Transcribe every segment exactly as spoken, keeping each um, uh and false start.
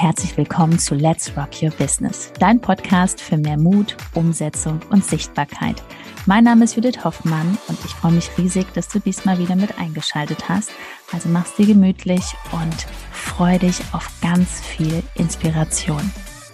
herzlich willkommen zu Let's Rock Your Business, dein Podcast für mehr Mut, Umsetzung und Sichtbarkeit. Mein Name ist Judith Hoffmann und ich freue mich riesig, dass du diesmal wieder mit eingeschaltet hast. Also mach's dir gemütlich und freu dich auf ganz viel Inspiration.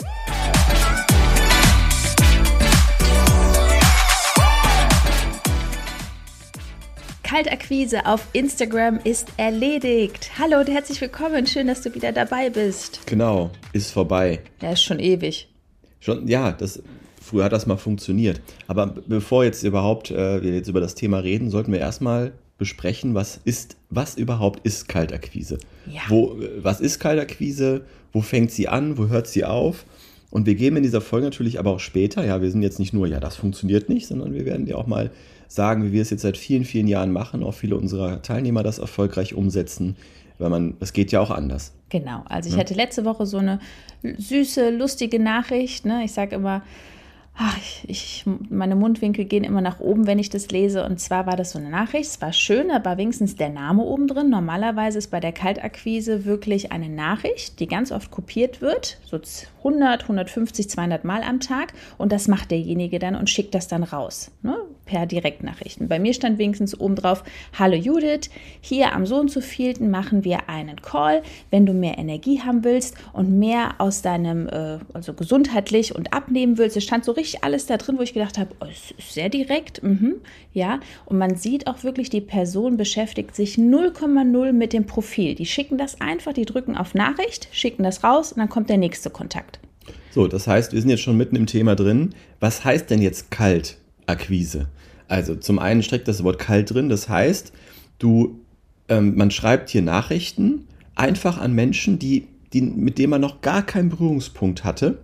Kaltakquise auf Instagram ist erledigt. Hallo und herzlich willkommen. Schön, dass du wieder dabei bist. Genau, ist vorbei. Ja, ist schon ewig. Schon, ja, das, früher hat das mal funktioniert. Aber bevor jetzt überhaupt äh, wir jetzt über das Thema reden, sollten wir erstmal besprechen, was ist, was überhaupt ist Kaltakquise? Ja. Wo, was ist Kaltakquise? Wo fängt sie an? Wo hört sie auf? Und wir geben in dieser Folge natürlich aber auch später, ja, wir sind jetzt nicht nur, ja, das funktioniert nicht, sondern wir werden dir auch mal sagen, wie wir es jetzt seit vielen, vielen Jahren machen, auch viele unserer Teilnehmer das erfolgreich umsetzen, weil man, es geht ja auch anders. Genau, also ich ja. hatte letzte Woche so eine süße, lustige Nachricht, ne? Ich sage immer, ach, ich, ich, meine Mundwinkel gehen immer nach oben, wenn ich das lese, und zwar war das so eine Nachricht, es war schön, da war wenigstens der Name oben drin. Normalerweise ist bei der Kaltakquise wirklich eine Nachricht, die ganz oft kopiert wird, so hundert, hundertfünfzig, zweihundert Mal am Tag, und das macht derjenige dann und schickt das dann raus, ne, per Direktnachrichten. Bei mir stand wenigstens oben drauf: Hallo Judith, hier am so und so vielten machen wir einen Call, wenn du mehr Energie haben willst und mehr aus deinem, äh, also gesundheitlich und abnehmen willst. Es stand so richtig alles da drin, wo ich gedacht habe, oh, es ist sehr direkt, mhm, ja, und man sieht auch wirklich, die Person beschäftigt sich null Komma null mit dem Profil. Die schicken das einfach, die drücken auf Nachricht, schicken das raus und dann kommt der nächste Kontakt. So, das heißt, wir sind jetzt schon mitten im Thema drin. Was heißt denn jetzt Kaltakquise? Also zum einen steckt das Wort kalt drin, das heißt, du, ähm, man schreibt hier Nachrichten einfach an Menschen, die, die, mit denen man noch gar keinen Berührungspunkt hatte,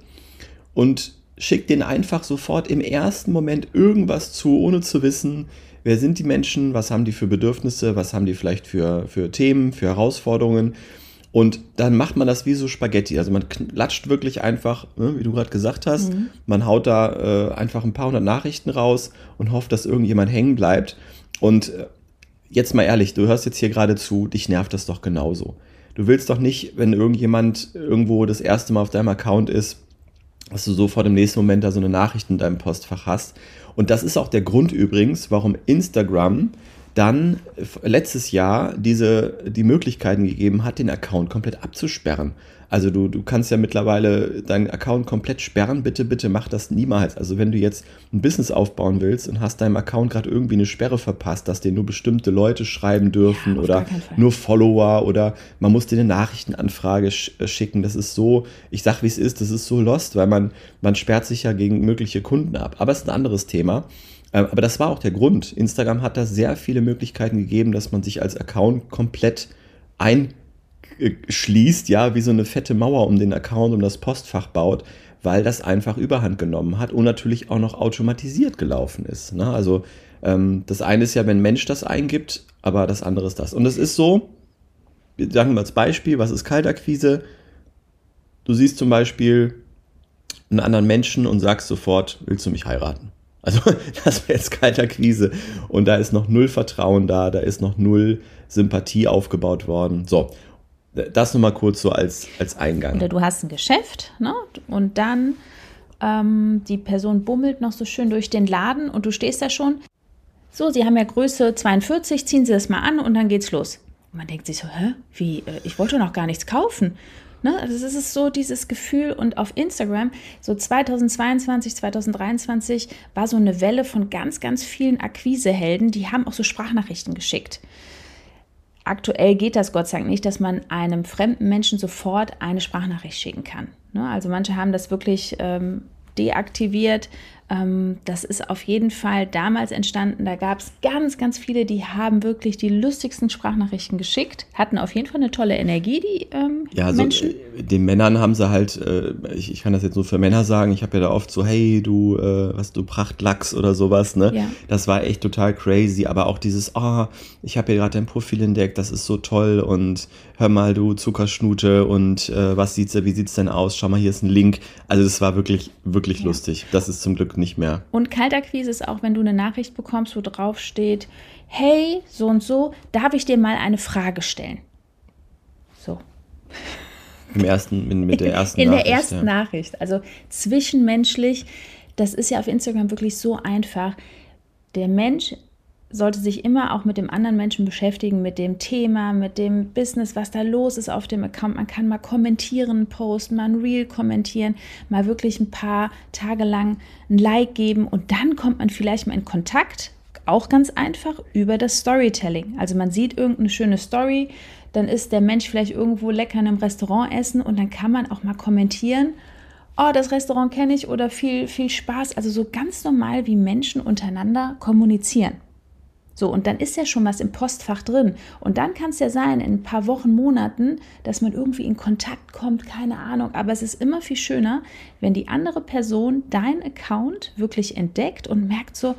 und schickt denen einfach sofort im ersten Moment irgendwas zu, ohne zu wissen, wer sind die Menschen, was haben die für Bedürfnisse, was haben die vielleicht für, für Themen, für Herausforderungen. Und dann macht man das wie so Spaghetti. Also man klatscht wirklich einfach, ne, wie du gerade gesagt hast, mhm. man haut da äh, einfach ein paar hundert Nachrichten raus und hofft, dass irgendjemand hängen bleibt. Und äh, jetzt mal ehrlich, du hörst jetzt hier gerade zu, dich nervt das doch genauso. Du willst doch nicht, wenn irgendjemand irgendwo das erste Mal auf deinem Account ist, dass du sofort im nächsten Moment da so eine Nachricht in deinem Postfach hast. Und das ist auch der Grund übrigens, warum Instagram dann letztes Jahr diese, die Möglichkeiten gegeben hat, den Account komplett abzusperren. Also du, du kannst ja mittlerweile deinen Account komplett sperren. Bitte, bitte mach das niemals. Also wenn du jetzt ein Business aufbauen willst und hast deinem Account gerade irgendwie eine Sperre verpasst, dass dir nur bestimmte Leute schreiben dürfen, ja, oder nur Follower, oder man muss dir eine Nachrichtenanfrage sch- schicken. Das ist so, ich sag wie es ist, das ist so lost, weil man, man sperrt sich ja gegen mögliche Kunden ab. Aber es ist ein anderes Thema. Aber das war auch der Grund. Instagram hat da sehr viele Möglichkeiten gegeben, dass man sich als Account komplett einschließt, ja, wie so eine fette Mauer um den Account, um das Postfach baut, weil das einfach Überhand genommen hat und natürlich auch noch automatisiert gelaufen ist. Ne? Also ähm, das eine ist ja, wenn ein Mensch das eingibt, aber das andere ist das. Und es ist so, wir sagen mal als Beispiel, was ist Kaltakquise? Du siehst zum Beispiel einen anderen Menschen und sagst sofort, willst du mich heiraten? Also das wäre jetzt Kaltakquise, und da ist noch null Vertrauen da, da ist noch null Sympathie aufgebaut worden. So, das nochmal kurz so als, als Eingang. Oder du hast ein Geschäft, ne? Und dann ähm, die Person bummelt noch so schön durch den Laden und du stehst da schon. So, Sie haben ja Größe zweiundvierzig, ziehen Sie das mal an und dann geht's los. Und man denkt sich so, hä, wie, ich wollte noch gar nichts kaufen. Ne, also das ist so dieses Gefühl, und auf Instagram, so zweitausendzweiundzwanzig, zweitausenddreiundzwanzig, war so eine Welle von ganz, ganz vielen Akquisehelden, die haben auch so Sprachnachrichten geschickt. Aktuell geht das Gott sei Dank nicht, dass man einem fremden Menschen sofort eine Sprachnachricht schicken kann. Ne, also manche haben das wirklich ähm, deaktiviert. Ähm, das ist auf jeden Fall damals entstanden. Da gab es ganz, ganz viele, die haben wirklich die lustigsten Sprachnachrichten geschickt, hatten auf jeden Fall eine tolle Energie, die ähm, ja, also, Menschen. Äh, den Männern haben sie halt, äh, ich, ich kann das jetzt nur für Männer sagen, ich habe ja da oft so, hey, du, äh, was du Prachtlachs oder sowas, ne? Ja. Das war echt total crazy, aber auch dieses, ah, oh, ich habe hier gerade dein Profil entdeckt, das ist so toll, und hör mal, du Zuckerschnute, und äh, was sieht's, wie sieht's denn aus? Schau mal, hier ist ein Link. Also das war wirklich, wirklich ja. lustig. Das ist zum Glück nicht mehr. Und Kaltakquise ist auch, wenn du eine Nachricht bekommst, wo drauf steht, hey, so und so, darf ich dir mal eine Frage stellen? So. Im ersten, mit, mit der ersten In Nachricht. der ersten ja. Nachricht. Also zwischenmenschlich, das ist ja auf Instagram wirklich so einfach. Der Mensch sollte sich immer auch mit dem anderen Menschen beschäftigen, mit dem Thema, mit dem Business, was da los ist auf dem Account. Man kann mal kommentieren, posten, mal ein Reel kommentieren, mal wirklich ein paar Tage lang ein Like geben und dann kommt man vielleicht mal in Kontakt, auch ganz einfach, über das Storytelling. Also man sieht irgendeine schöne Story, dann ist der Mensch vielleicht irgendwo lecker in einem Restaurant essen und dann kann man auch mal kommentieren, oh, das Restaurant kenne ich oder viel, viel Spaß. Also so ganz normal, wie Menschen untereinander kommunizieren. So, und dann ist ja schon was im Postfach drin. Und dann kann es ja sein, in ein paar Wochen, Monaten, dass man irgendwie in Kontakt kommt, keine Ahnung. Aber es ist immer viel schöner, wenn die andere Person deinen Account wirklich entdeckt und merkt so,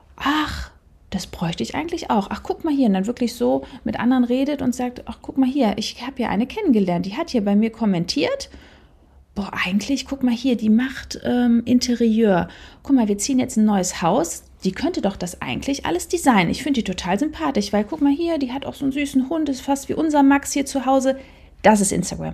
ach, das bräuchte ich eigentlich auch. Ach, guck mal hier. Und dann wirklich so mit anderen redet und sagt, ach, guck mal hier, ich habe ja eine kennengelernt, die hat hier bei mir kommentiert. Boah, eigentlich, guck mal hier, die macht ähm, Interieur. Guck mal, wir ziehen jetzt ein neues Haus. Die könnte doch das eigentlich alles designen. Ich finde die total sympathisch, weil guck mal hier, die hat auch so einen süßen Hund, ist fast wie unser Max hier zu Hause. Das ist Instagram.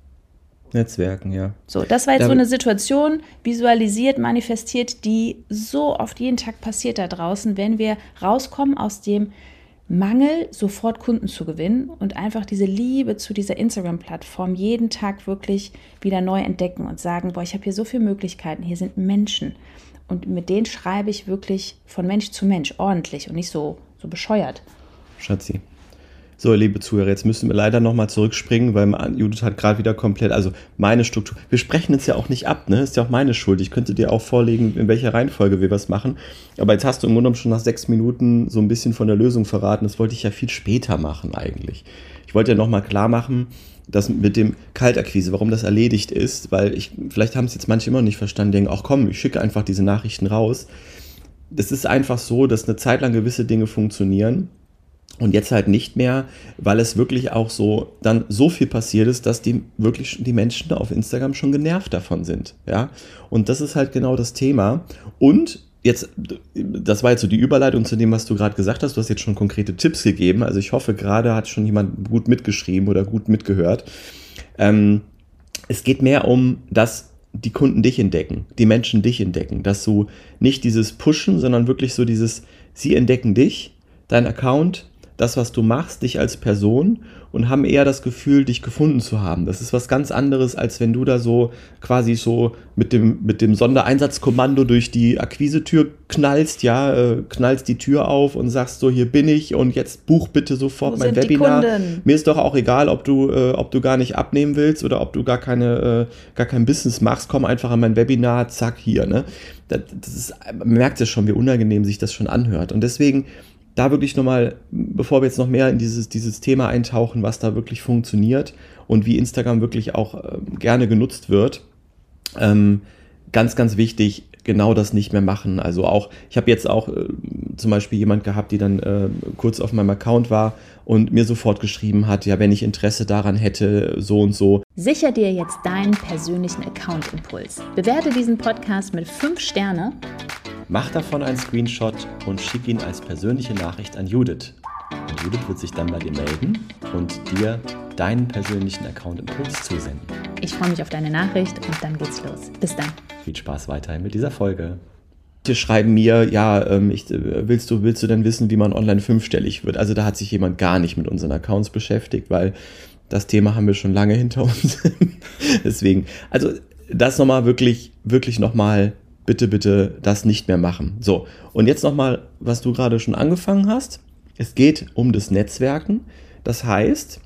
Netzwerken, ja. So, das war jetzt Da- so eine Situation, visualisiert, manifestiert, die so oft jeden Tag passiert da draußen, wenn wir rauskommen aus dem Mangel, sofort Kunden zu gewinnen und einfach diese Liebe zu dieser Instagram-Plattform jeden Tag wirklich wieder neu entdecken und sagen, boah, ich habe hier so viele Möglichkeiten, hier sind Menschen. Und mit denen schreibe ich wirklich von Mensch zu Mensch ordentlich und nicht so, so bescheuert. Schatzi. So, liebe Zuhörer, jetzt müssen wir leider nochmal zurückspringen, weil Judith hat gerade wieder komplett, also meine Struktur, wir sprechen uns ja auch nicht ab, ne? Ist ja auch meine Schuld. Ich könnte dir auch vorlegen, in welcher Reihenfolge wir was machen. Aber jetzt hast du im Grunde genommen schon nach sechs Minuten so ein bisschen von der Lösung verraten. Das wollte ich ja viel später machen eigentlich. Ich wollte ja nochmal klar machen, dass mit dem Kaltakquise, warum das erledigt ist, weil ich, vielleicht haben es jetzt manche immer noch nicht verstanden, denken, ach komm, ich schicke einfach diese Nachrichten raus. Das ist einfach so, dass eine Zeit lang gewisse Dinge funktionieren und jetzt halt nicht mehr, weil es wirklich auch so dann so viel passiert ist, dass die wirklich die Menschen auf Instagram schon genervt davon sind, ja. Und das ist halt genau das Thema. Und jetzt, das war jetzt so die Überleitung zu dem, was du gerade gesagt hast. Du hast jetzt schon konkrete Tipps gegeben. Also ich hoffe, gerade hat schon jemand gut mitgeschrieben oder gut mitgehört. Ähm, es geht mehr um, dass die Kunden dich entdecken, die Menschen dich entdecken. Dass du nicht dieses Pushen, sondern wirklich so dieses, sie entdecken dich, dein Account, das, was du machst, dich als Person und haben eher das Gefühl, dich gefunden zu haben. Das ist was ganz anderes, als wenn du da so quasi so mit dem, mit dem Sondereinsatzkommando durch die Akquisetür knallst, ja, äh, knallst die Tür auf und sagst so, hier bin ich und jetzt buch bitte sofort Wo mein sind die Webinar. Kunden? Mir ist doch auch egal, ob du, äh, ob du gar nicht abnehmen willst oder ob du gar keine, äh, gar kein Business machst, komm einfach an mein Webinar, zack, hier, ne. Das, das ist, man merkt ja schon, wie unangenehm sich das schon anhört. Und deswegen da wirklich nochmal, bevor wir jetzt noch mehr in dieses, dieses Thema eintauchen, was da wirklich funktioniert und wie Instagram wirklich auch äh, gerne genutzt wird, ähm, ganz, ganz wichtig, genau das nicht mehr machen. Also auch, ich habe jetzt auch äh, zum Beispiel jemand gehabt, die dann äh, kurz auf meinem Account war und mir sofort geschrieben hat, ja, wenn ich Interesse daran hätte, so und so. Sicher dir jetzt deinen persönlichen Account-Impuls. Bewerte diesen Podcast mit fünf Sterne. Mach davon einen Screenshot und schick ihn als persönliche Nachricht an Judith. Und Judith wird sich dann bei dir melden und dir deinen persönlichen Account-Impuls zusenden. Ich freue mich auf deine Nachricht und dann geht's los. Bis dann. Viel Spaß weiterhin mit dieser Folge. Manche schreiben mir, ja, ähm, ich, willst du, willst du denn wissen, wie man online fünfstellig wird? Also da hat sich jemand gar nicht mit unseren Accounts beschäftigt, weil das Thema haben wir schon lange hinter uns. Deswegen, also das nochmal wirklich, wirklich nochmal, bitte, bitte das nicht mehr machen. So, und jetzt nochmal, was du gerade schon angefangen hast. Es geht um das Netzwerken. Das heißt,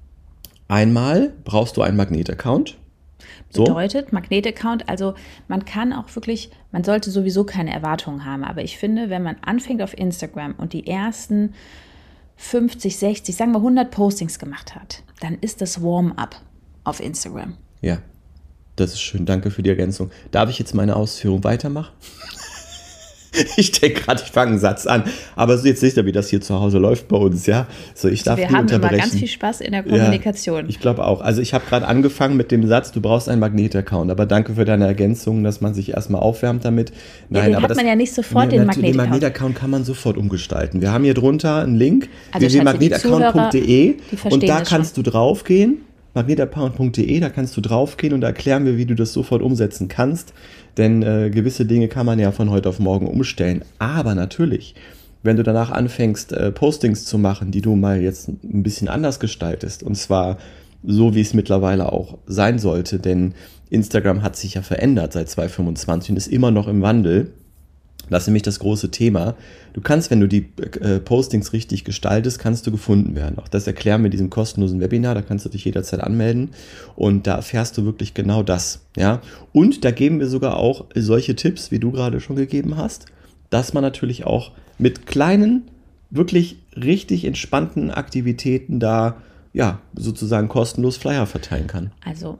einmal brauchst du einen Magnet-Account. So. Bedeutet, Magnet-Account, also man kann auch wirklich, man sollte sowieso keine Erwartungen haben, aber ich finde, wenn man anfängt auf Instagram und die ersten fünfzig, sechzig, sagen wir hundert Postings gemacht hat, dann ist das Warm-up auf Instagram. Ja, das ist schön. Danke für die Ergänzung. Darf ich jetzt meine Ausführung weitermachen? Ich denke gerade, ich fange einen Satz an. Aber so jetzt seht ihr, wie das hier zu Hause läuft bei uns, ja? So, ich darf Wir nie haben immer unterbrechen. ganz viel Spaß in der Kommunikation. Ja, ich glaube auch. Also ich habe gerade angefangen mit dem Satz, du brauchst einen Magnet-Account. Aber danke für deine Ergänzung, dass man sich erstmal aufwärmt damit. Nein, ja, den aber hat das, man ja nicht sofort, nee, den Magnet-Account. Den Magnet-Account. Magnet-Account kann man sofort umgestalten. Wir haben hier drunter einen Link, Also w w w punkt magnet account punkt de, die verstehen und da das kannst schon. du draufgehen. magnetapound punkt de, da kannst du draufgehen und da erklären wir, wie du das sofort umsetzen kannst. Denn äh, gewisse Dinge kann man ja von heute auf morgen umstellen. Aber natürlich, wenn du danach anfängst, äh, Postings zu machen, die du mal jetzt ein bisschen anders gestaltest, und zwar so, wie es mittlerweile auch sein sollte, denn Instagram hat sich ja verändert seit zwanzig fünfundzwanzig und ist immer noch im Wandel. Das ist nämlich das große Thema. Du kannst, wenn du die äh, Postings richtig gestaltest, kannst du gefunden werden. Auch das erklären wir in diesem kostenlosen Webinar, da kannst du dich jederzeit anmelden und da erfährst du wirklich genau das. Ja? Und da geben wir sogar auch solche Tipps, wie du gerade schon gegeben hast, dass man natürlich auch mit kleinen, wirklich richtig entspannten Aktivitäten da ja, sozusagen kostenlos Flyer verteilen kann. Also,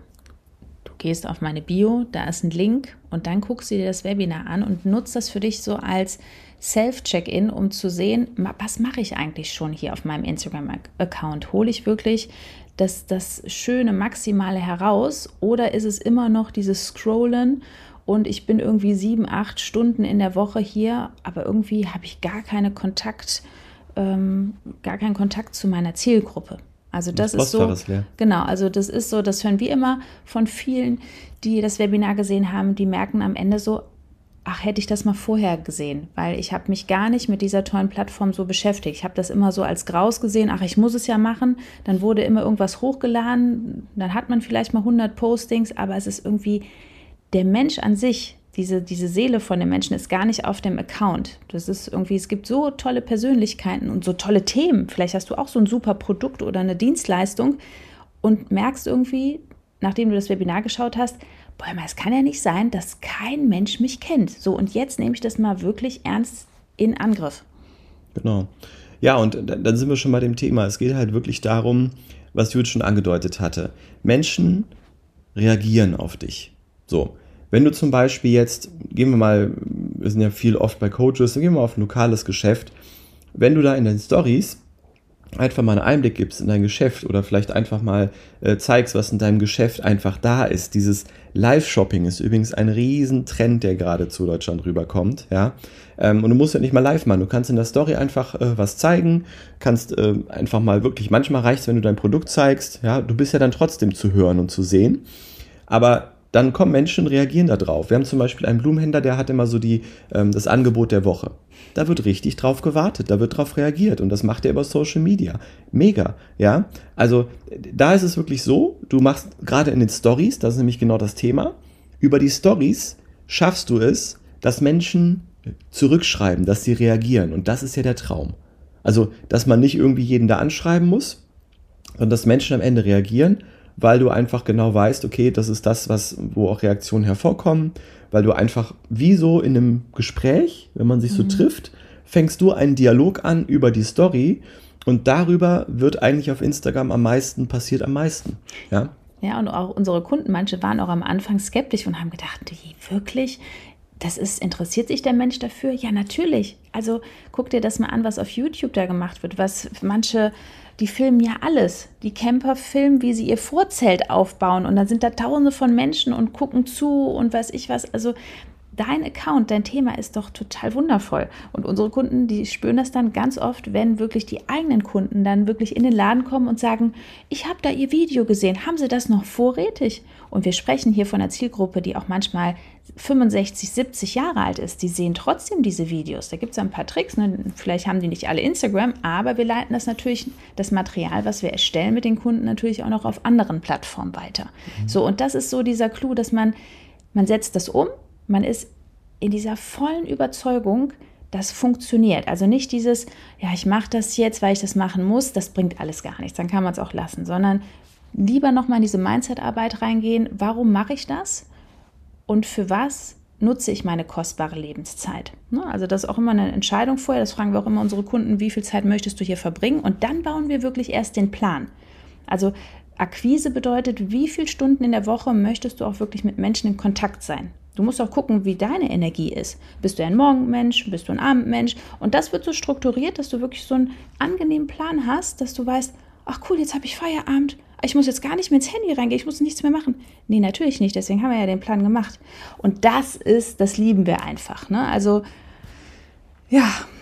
du gehst auf meine Bio, da ist ein Link und dann guckst du dir das Webinar an und nutzt das für dich so als Self-Check-in, um zu sehen, was mache ich eigentlich schon hier auf meinem Instagram-Account? Hole ich wirklich das, das schöne Maximale heraus oder ist es immer noch dieses Scrollen und ich bin irgendwie sieben, acht Stunden in der Woche hier, aber irgendwie habe ich gar keine Kontakt, ähm, gar keinen Kontakt zu meiner Zielgruppe. Also das, das ist so, genau, also das ist so, das hören wir immer von vielen, die das Webinar gesehen haben, die merken am Ende so, ach, hätte ich das mal vorher gesehen, weil ich habe mich gar nicht mit dieser tollen Plattform so beschäftigt. Ich habe das immer so als Graus gesehen, ach, ich muss es ja machen, dann wurde immer irgendwas hochgeladen, dann hat man vielleicht mal hundert Postings, aber es ist irgendwie der Mensch an sich, diese, diese Seele von dem Menschen ist gar nicht auf dem Account. Das ist irgendwie, es gibt so tolle Persönlichkeiten und so tolle Themen. Vielleicht hast du auch so ein super Produkt oder eine Dienstleistung und merkst irgendwie, nachdem du das Webinar geschaut hast, boah, es kann ja nicht sein, dass kein Mensch mich kennt. So, und jetzt nehme ich das mal wirklich ernst in Angriff. Genau. Ja, und dann sind wir schon bei dem Thema. Es geht halt wirklich darum, was Judith schon angedeutet hatte. Menschen reagieren auf dich. So. Wenn du zum Beispiel jetzt, gehen wir mal, wir sind ja viel oft bei Coaches, dann gehen wir mal auf ein lokales Geschäft. Wenn du da in den Stories einfach mal einen Einblick gibst in dein Geschäft oder vielleicht einfach mal äh, zeigst, was in deinem Geschäft einfach da ist. Dieses Live-Shopping ist übrigens ein Riesentrend, der gerade zu Deutschland rüberkommt. Ja? Ähm, und du musst ja nicht mal live machen. Du kannst in der Story einfach äh, was zeigen, kannst äh, einfach mal wirklich, manchmal reicht es, wenn du dein Produkt zeigst. Ja? Du bist ja dann trotzdem zu hören und zu sehen. Aber dann kommen Menschen und reagieren da drauf. Wir haben zum Beispiel einen Blumenhändler, der hat immer so die, ähm, das Angebot der Woche. Da wird richtig drauf gewartet, da wird drauf reagiert und das macht er über Social Media. Mega, ja. Also da ist es wirklich so, du machst gerade in den Stories, das ist nämlich genau das Thema, über die Stories schaffst du es, dass Menschen zurückschreiben, dass sie reagieren und das ist ja der Traum. Also, dass man nicht irgendwie jeden da anschreiben muss, sondern dass Menschen am Ende reagieren, weil du einfach genau weißt, okay, das ist das, was, wo auch Reaktionen hervorkommen, weil du einfach, wie so in einem Gespräch, wenn man sich so mhm. trifft, fängst du einen Dialog an über die Story und darüber wird eigentlich auf Instagram am meisten, passiert am meisten. Ja, ja, und auch unsere Kunden, manche waren auch am Anfang skeptisch und haben gedacht, die, wirklich, das ist, interessiert sich der Mensch dafür? Ja, natürlich. Also guck dir das mal an, was auf YouTube da gemacht wird, was manche, die filmen ja alles. Die Camper filmen, wie sie ihr Vorzelt aufbauen und dann sind da tausende von Menschen und gucken zu und weiß ich was. Also dein Account, dein Thema ist doch total wundervoll. Und unsere Kunden, die spüren das dann ganz oft, wenn wirklich die eigenen Kunden dann wirklich in den Laden kommen und sagen, ich habe da Ihr Video gesehen, haben Sie das noch vorrätig? Und wir sprechen hier von einer Zielgruppe, die auch manchmal fünfundsechzig, siebzig Jahre alt ist. Die sehen trotzdem diese Videos. Da gibt es ein paar Tricks. Ne? Vielleicht haben die nicht alle Instagram, aber wir leiten das natürlich, das Material, was wir erstellen mit den Kunden, natürlich auch noch auf anderen Plattformen weiter. Mhm. So, und das ist so dieser Clou, dass man, man setzt das um, man ist in dieser vollen Überzeugung, das funktioniert. Also nicht dieses, ja, ich mache das jetzt, weil ich das machen muss, das bringt alles gar nichts, dann kann man es auch lassen, sondern lieber nochmal in diese Mindset-Arbeit reingehen, warum mache ich das und für was nutze ich meine kostbare Lebenszeit? Also das ist auch immer eine Entscheidung vorher, das fragen wir auch immer unsere Kunden, wie viel Zeit möchtest du hier verbringen? Und dann bauen wir wirklich erst den Plan. Also Akquise bedeutet, wie viele Stunden in der Woche möchtest du auch wirklich mit Menschen in Kontakt sein? Du musst auch gucken, wie deine Energie ist. Bist du ein Morgenmensch? Bist du ein Abendmensch? Und das wird so strukturiert, dass du wirklich so einen angenehmen Plan hast, dass du weißt, ach cool, jetzt habe ich Feierabend. Ich muss jetzt gar nicht mehr ins Handy reingehen, ich muss nichts mehr machen. Nee, natürlich nicht, deswegen haben wir ja den Plan gemacht. Und das ist, das lieben wir einfach. Ne? Also, ja,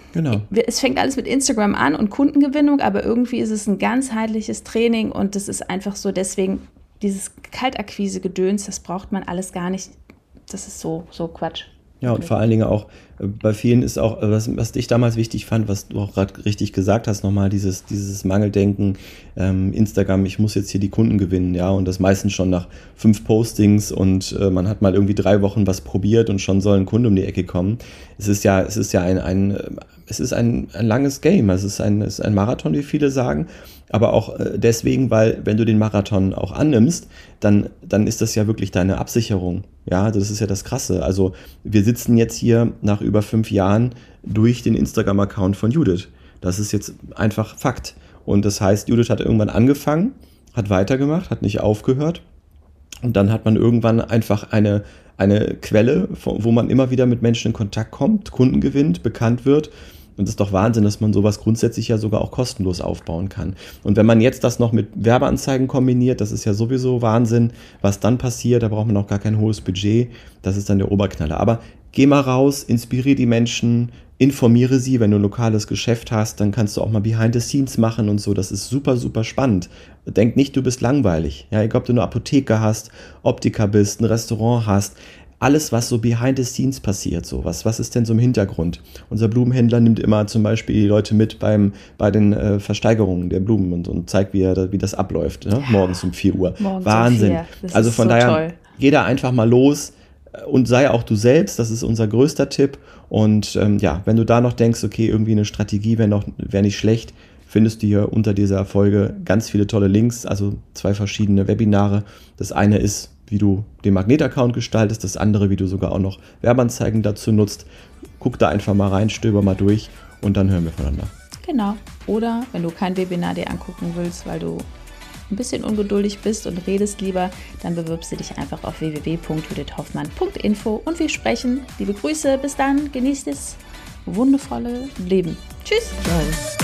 Genau. Es fängt alles mit Instagram an und Kundengewinnung, aber irgendwie ist es ein ganzheitliches Training und das ist einfach so, deswegen dieses Kaltakquise-Gedöns, das braucht man alles gar nicht. Das ist so, so Quatsch. Ja, und vor allen Dingen auch, äh, bei vielen ist auch, äh, was, was ich damals wichtig fand, was du auch gerade richtig gesagt hast, nochmal dieses, dieses Mangeldenken, ähm, Instagram, ich muss jetzt hier die Kunden gewinnen, ja, und das meistens schon nach fünf Postings und äh, man hat mal irgendwie drei Wochen was probiert und schon soll ein Kunde um die Ecke kommen. Es ist ja, es ist ja ein, ein, es ist ein, ein langes Game, es ist ein, es ist ein Marathon, wie viele sagen, aber auch deswegen, weil wenn du den Marathon auch annimmst, dann, dann ist das ja wirklich deine Absicherung. Ja, das ist ja das Krasse. Also wir sitzen jetzt hier nach über fünf Jahren durch den Instagram-Account von Judith. Das ist jetzt einfach Fakt. Und das heißt, Judith hat irgendwann angefangen, hat weitergemacht, hat nicht aufgehört. Und dann hat man irgendwann einfach eine, eine Quelle, wo man immer wieder mit Menschen in Kontakt kommt, Kunden gewinnt, bekannt wird. Und das ist doch Wahnsinn, dass man sowas grundsätzlich ja sogar auch kostenlos aufbauen kann. Und wenn man jetzt das noch mit Werbeanzeigen kombiniert, das ist ja sowieso Wahnsinn, was dann passiert, da braucht man auch gar kein hohes Budget, das ist dann der Oberknaller. Aber geh mal raus, inspiriere die Menschen, informiere sie, wenn du ein lokales Geschäft hast, dann kannst du auch mal Behind the Scenes machen und so, das ist super, super spannend. Denk nicht, du bist langweilig, ja, egal ob du eine Apotheke hast, Optiker bist, ein Restaurant hast, alles, was so behind the scenes passiert, so was, was ist denn so im Hintergrund? Unser Blumenhändler nimmt immer zum Beispiel die Leute mit beim, bei den äh, Versteigerungen der Blumen und, und zeigt, wie, er, wie das abläuft, ne? Morgens um vier Uhr. Morgens Wahnsinn. Um vier. Das also ist von so daher, toll. Geh da einfach mal los und sei auch du selbst, das ist unser größter Tipp. Und ähm, ja, wenn du da noch denkst, okay, irgendwie eine Strategie wäre noch wär nicht schlecht, findest du hier unter dieser Folge ganz viele tolle Links, also zwei verschiedene Webinare. Das eine ist, wie du den Magnet-Account gestaltest, das andere, wie du sogar auch noch Werbeanzeigen dazu nutzt. Guck da einfach mal rein, stöber mal durch und dann hören wir voneinander. Genau. Oder wenn du kein Webinar dir angucken willst, weil du ein bisschen ungeduldig bist und redest lieber, dann bewirbst du dich einfach auf w w w punkt judith hoffmann punkt info und wir sprechen. Liebe Grüße, bis dann, genießt das wundervolle Leben. Tschüss. Ciao.